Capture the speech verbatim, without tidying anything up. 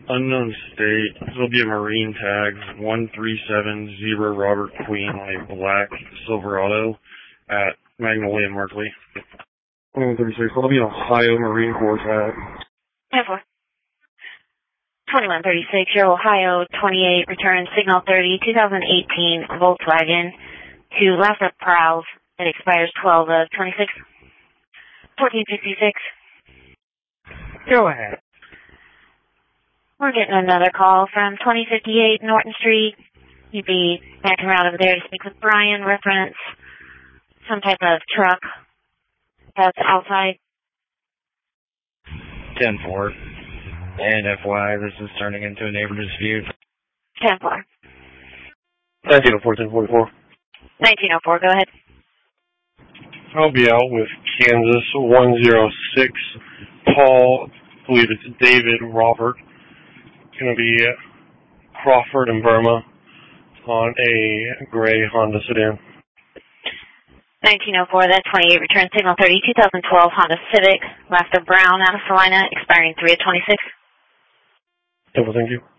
Unknown state. It'll be a Marine tag, one three seven zero Robert Queen, a black Silverado at Magnolia Markley. one thirty-six. It'll be an Ohio Marine Corps tag. ten four. twenty-one thirty-six, your Ohio twenty-eight, return signal thirty, twenty eighteen Volkswagen to Lathrop Prowse. It expires twelve of twenty-six. fourteen fifty-six. Go ahead. We're getting another call from twenty fifty-eight Norton Street. You'd be backing around over there to speak with Brian, reference some type of truck that's outside. ten four. And F Y I, this is turning into a neighbor dispute. ten four. nineteen oh four, ten forty-four. nineteen oh four, go ahead. I'll be out with Kansas one oh six. Paul, I believe it's David Robert. Going to be Crawford and Burma on a gray Honda sedan. nineteen oh four, that twenty-eight, return signal thirty, twenty twelve Honda Civic, Laughter Brown out of Salina, expiring three of twenty-six. Thank you.